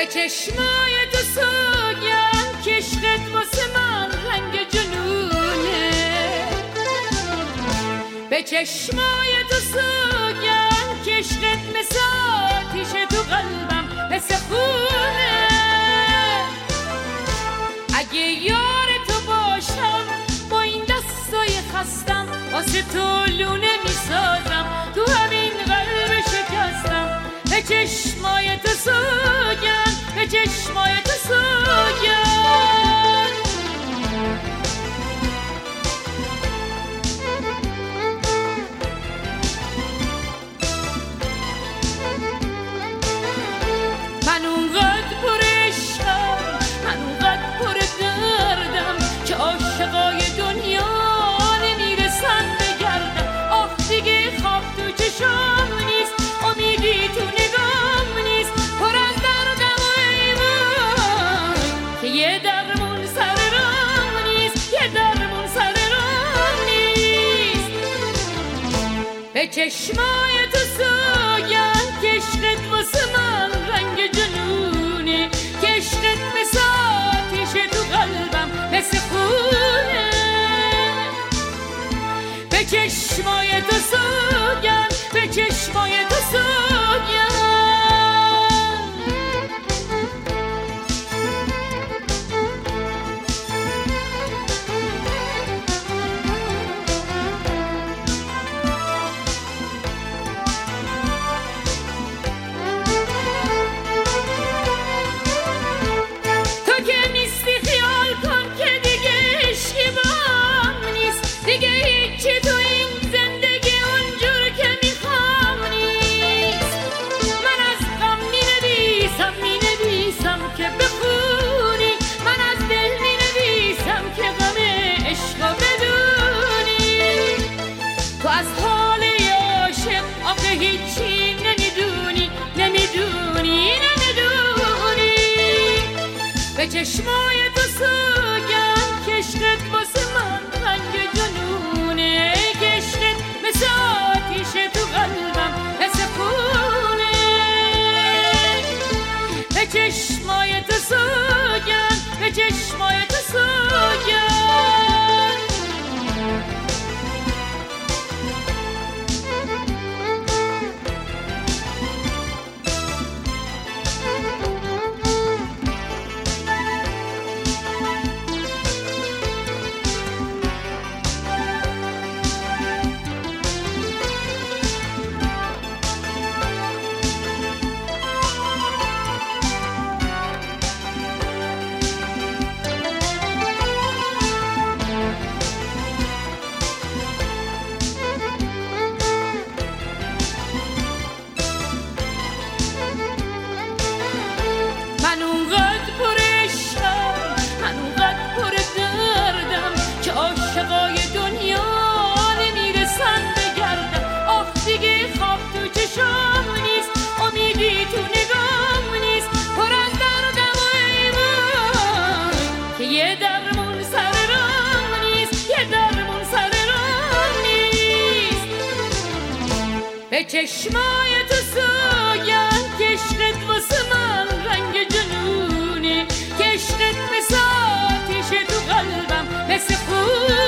به چشمای تو سوگم که عشقت واسه من رنگ جنونه، به چشمای تو سوگم که عشقت مثل آتیش تو قلبم مثل خونه. اگه یار تو باشم با این دستای خستم واسه تو لونه میسازم تو همین قلب شکستم. به چشمای تو سوگم، به چشمای تو سوگم. من اونقدر پر عشقم، من اونقدر پر دردم که عاشقای دنیا نمیرسن بگردم. آخ دیگه خواب تو چشام نیست، امیدی تو نگام نیست، پر از دردم و ایمان که یه درمون سر رام نیست، یه درمون سر رام نیست. به چشمای تو سوگم که عشقت واسه من رنگ جنونه، که عشقت مثل آتیش تو قلبم مثل خونه. به چشمای تو سوگم، به چشمای تو سوگم. تو که نیستی خیال کن که دیگه عشقی بام نیست، دیگه هیچی تو این زندگی اونجور که میخوام نیست. من از غم مینویسم که بخونی، من از دل مینویسم که غم عشقو بدونی. تو از حال عاشق آخه هیچی نمیدونی، نمیدونی، نمیدونی. به چشمای تو سوگم که عشقت واسه من رنگ جنونه، که عشقت مثل آتیش تو قلبم مثل خونه. به چشمای تو سوگم، به چشمای تو سوگم. من اونقدر پر عشقم، من اونقدر پر دردم که عاشقای دنیا نمیرسن بگردم. آخ دیگه خواب تو چشام نیست، امیدی تو نگام نیست، پر از دردم و ایمان که یه درمون سر رام نیست، یه درمون سر رام نیست. به چشمای تو سوگم که عشقت واسه من رنگ جنونه، که عشقت مثل آتیش تو قلبم مثل خون.